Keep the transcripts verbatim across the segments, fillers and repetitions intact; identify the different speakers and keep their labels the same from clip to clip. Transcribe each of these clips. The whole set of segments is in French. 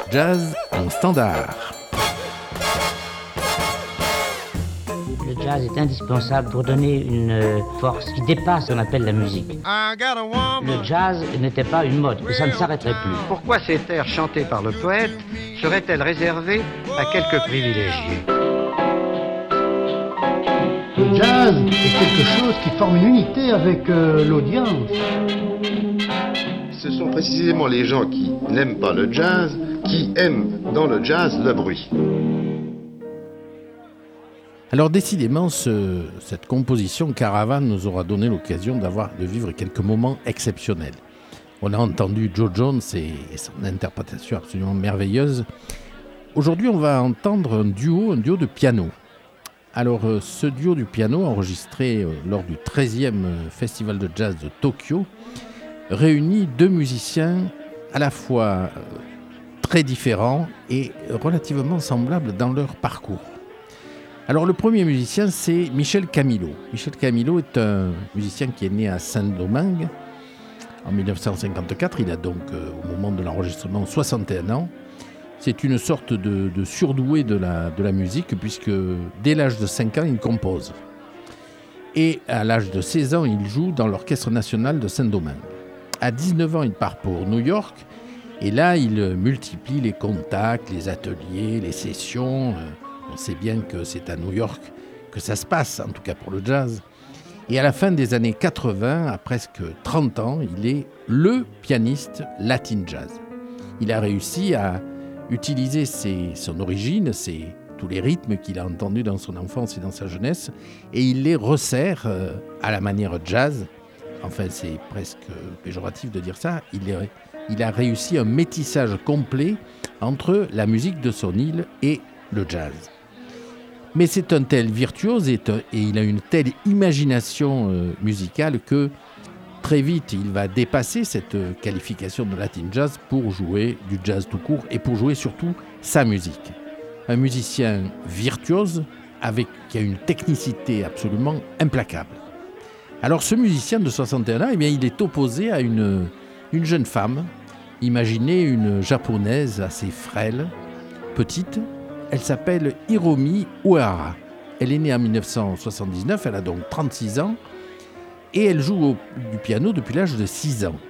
Speaker 1: jazz en standard.
Speaker 2: Le jazz est indispensable pour donner une force qui dépasse ce qu'on appelle la musique. Le jazz n'était pas une mode, et ça ne s'arrêterait plus.
Speaker 3: Pourquoi ces airs chantés par le poète seraient-elles réservées à quelques privilégiés ?
Speaker 4: Le jazz est quelque chose qui forme une unité avec euh, l'audience.
Speaker 5: Ce sont précisément les gens qui n'aiment pas le jazz qui aiment dans le jazz le bruit.
Speaker 1: Alors décidément, ce, cette composition Caravane nous aura donné l'occasion d'avoir, de vivre quelques moments exceptionnels. On a entendu Joe Jones et, et son interprétation absolument merveilleuse. Aujourd'hui, on va entendre un duo, un duo de piano. Alors ce duo du piano, enregistré lors du treizième Festival de Jazz de Tokyo, réunit deux musiciens à la fois très différents et relativement semblables dans leur parcours. Alors le premier musicien, c'est Michel Camilo. Michel Camilo est un musicien qui est né à Saint-Domingue en dix-neuf cent cinquante-quatre. Il a donc, euh, au moment de l'enregistrement, soixante et un ans. C'est une sorte de, de surdoué de la, de la musique, puisque dès l'âge de cinq ans, il compose. Et à l'âge de seize ans, il joue dans l'Orchestre national de Saint-Domingue. À dix-neuf ans, il part pour New York. Et là, il multiplie les contacts, les ateliers, les sessions. On sait bien que c'est à New York que ça se passe, en tout cas pour le jazz. Et à la fin des années quatre-vingts, à presque trente ans, il est le pianiste latin jazz. Il a réussi à utiliser ses, son origine, ses, tous les rythmes qu'il a entendus dans son enfance et dans sa jeunesse, et il les resserre euh, à la manière jazz. Enfin, c'est presque péjoratif de dire ça. Il, est, il a réussi un métissage complet entre la musique de son île et le jazz. Mais c'est un tel virtuose et, et il a une telle imagination euh, musicale que très vite il va dépasser cette euh, qualification de latin jazz pour jouer du jazz tout court et pour jouer surtout sa musique. Un musicien virtuose avec, qui a une technicité absolument implacable. Alors ce musicien de soixante et un ans, eh bien, il est opposé à une, une jeune femme. Imaginez une japonaise assez frêle, petite. Elle s'appelle Hiromi Uehara. Elle est née en dix-neuf cent soixante-dix-neuf, elle a donc trente-six ans et elle joue au, du piano depuis l'âge de six ans.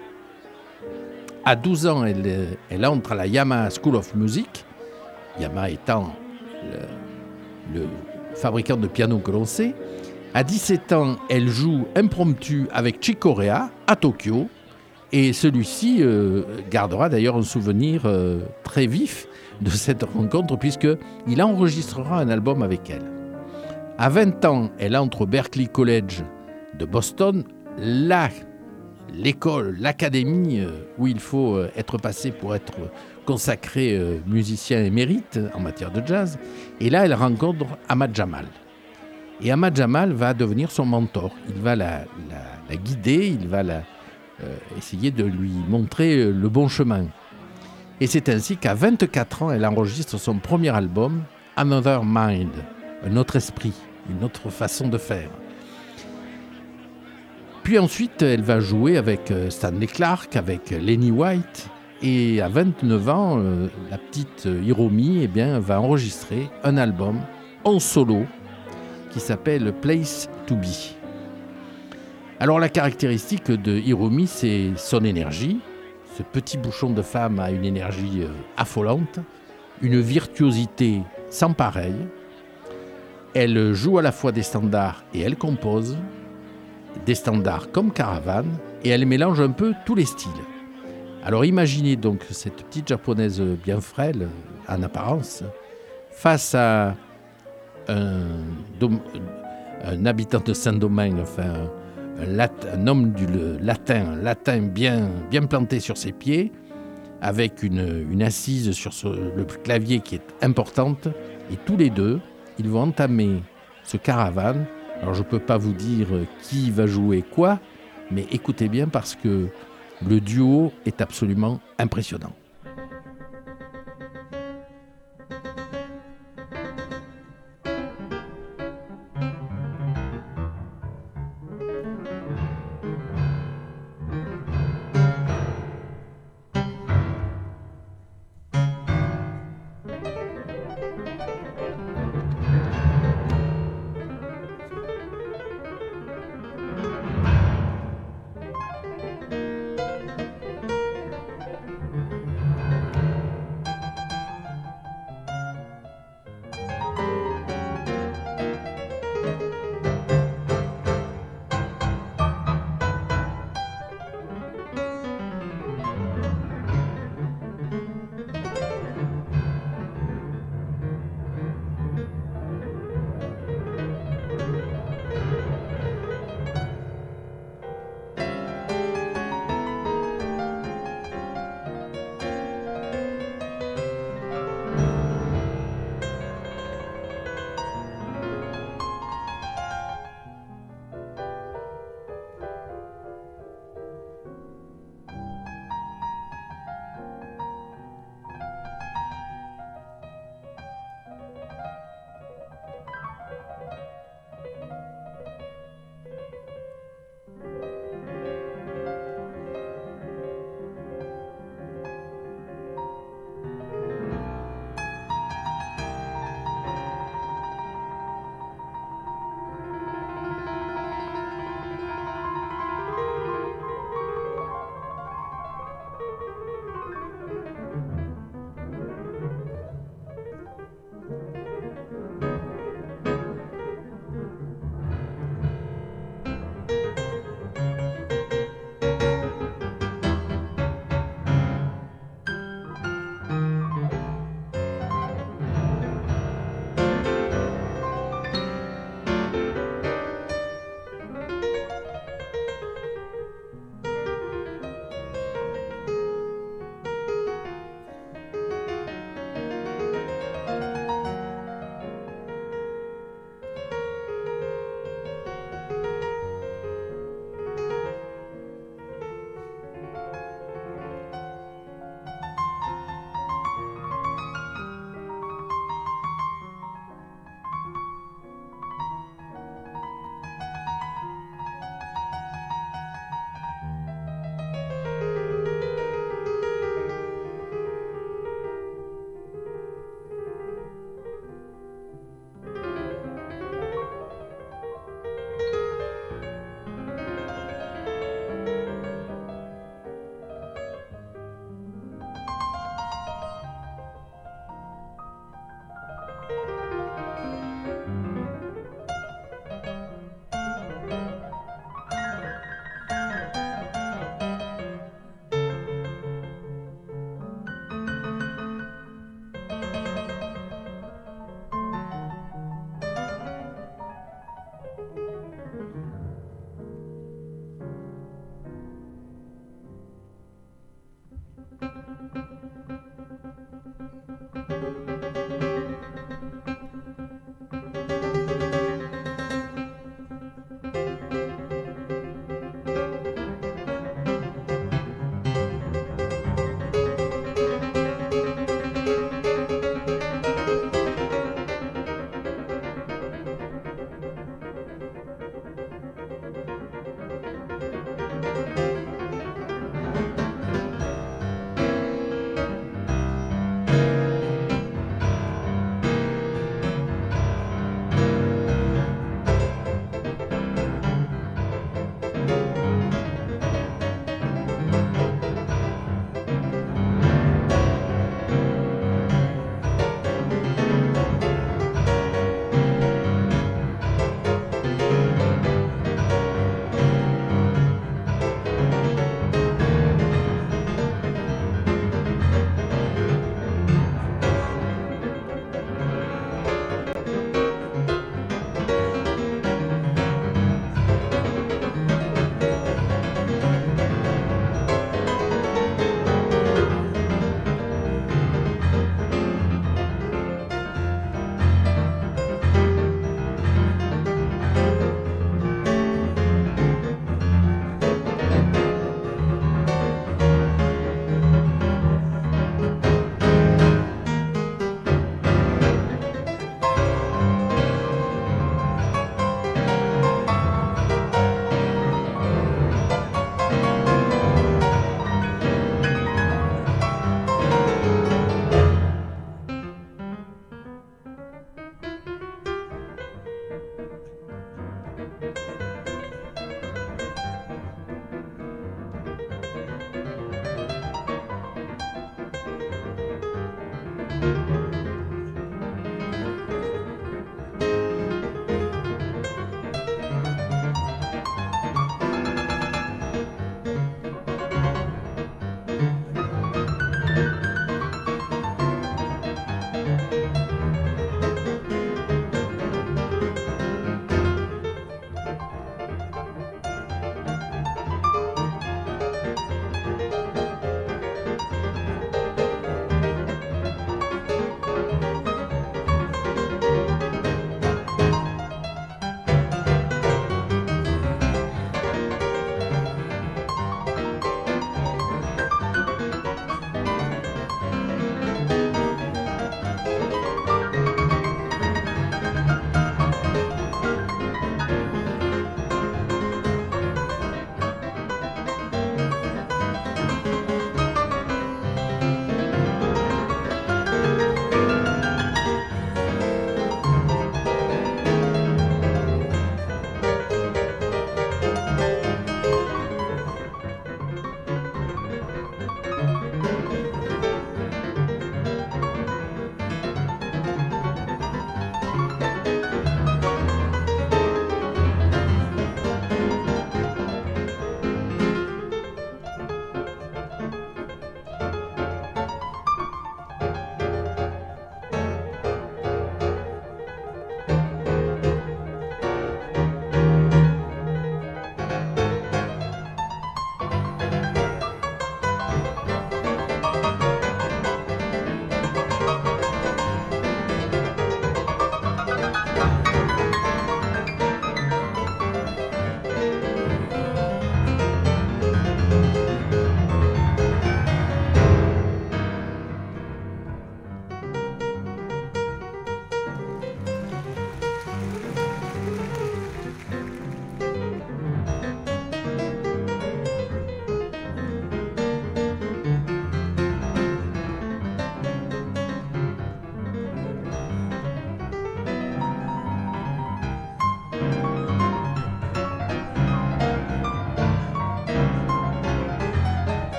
Speaker 1: À douze ans, elle, elle entre à la Yamaha School of Music, Yamaha étant le, le fabricant de piano que l'on sait. À dix-sept ans, elle joue impromptu avec Chick Corea à Tokyo et celui-ci euh, gardera d'ailleurs un souvenir euh, très vif de cette rencontre puisqu'il enregistrera un album avec elle. À vingt ans, elle entre au Berklee College de Boston, là, l'école, l'académie où il faut être passé pour être consacré musicien émérite en matière de jazz. Et là, elle rencontre Ahmad Jamal. Et Ahmad Jamal va devenir son mentor. Il va la, la, la guider, il va la, euh, essayer de lui montrer le bon chemin. Et c'est ainsi qu'à vingt-quatre ans, elle enregistre son premier album, Another Mind, un autre esprit, une autre façon de faire. Puis ensuite, elle va jouer avec Stanley Clarke, avec Lenny White. Et à vingt-neuf ans, euh, la petite Hiromi eh bien, va enregistrer un album en solo qui s'appelle Place to Be. Alors la caractéristique de Hiromi, c'est son énergie. Ce petit bouchon de femme a une énergie euh, affolante, une virtuosité sans pareille. Elle joue à la fois des standards et elle compose, des standards comme Caravane, et elle mélange un peu tous les styles. Alors imaginez donc cette petite japonaise bien frêle, en apparence, face à un, un habitant de Saint-Domingue, enfin un, lat, un homme du latin, un latin bien, bien planté sur ses pieds, avec une, une assise sur ce, le clavier qui est importante, et tous les deux, ils vont entamer ce Caravane. Alors je ne peux pas vous dire qui va jouer quoi, mais écoutez bien parce que le duo est absolument impressionnant.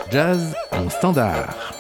Speaker 1: Jazz en standard.